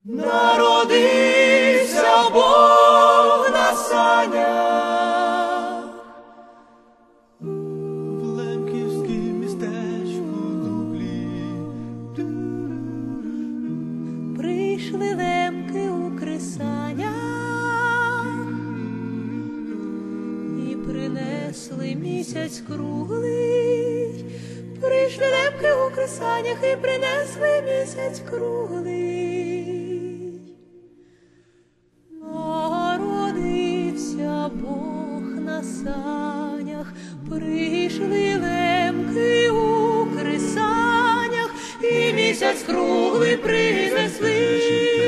Народився Бог на санях, в лемківськім містечку Дублі. прийшли лемки у кресанях і принесли місяць круглий. Прийшли лемки у кресанях і принесли місяць круглий. Народився Бог на санях, прийшли лемки у кресанях і місяць круглий принесли.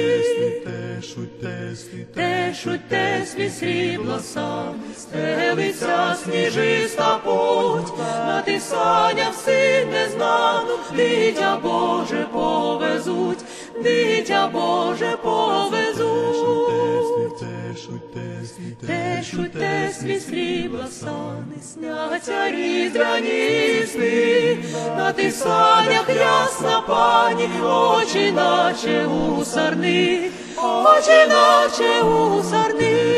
Те шуть срібло сам, стелиться сніжиста путь, на тих санях син незнану, дитя Боже повезуть, дитя Боже повезуть. Тешуть теслі срібла сани, сняться різдвяні сни, на тих санях ясна пані, очі наче у сарни, очі наче у сарни.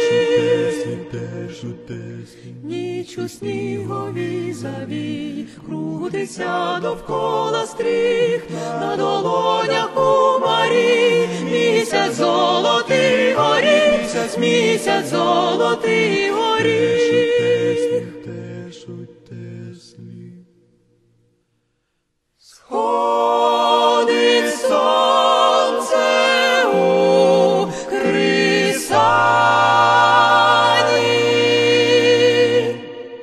Ніч у сніговій завії, крутиться довкола стріх, на долонях у Марії місяць золотий горіх, місяць золотий горіх. Сходить сонце у кресані,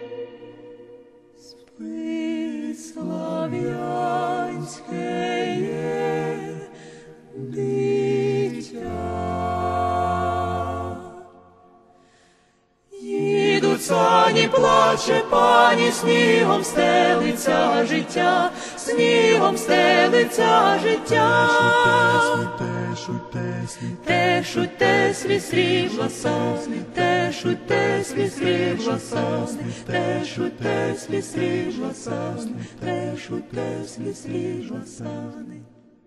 спить слав'янське дитя. Їдуть сані, плаче пані, снігом стелиться життя, снігом стелиться життя. Тешуть теслі срібла сани, тешуть теслі срібла сани, тешуть теслі срібла сани, тешуть теслі срібла сани.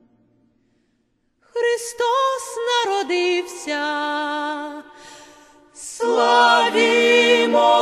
Христос народився, славімо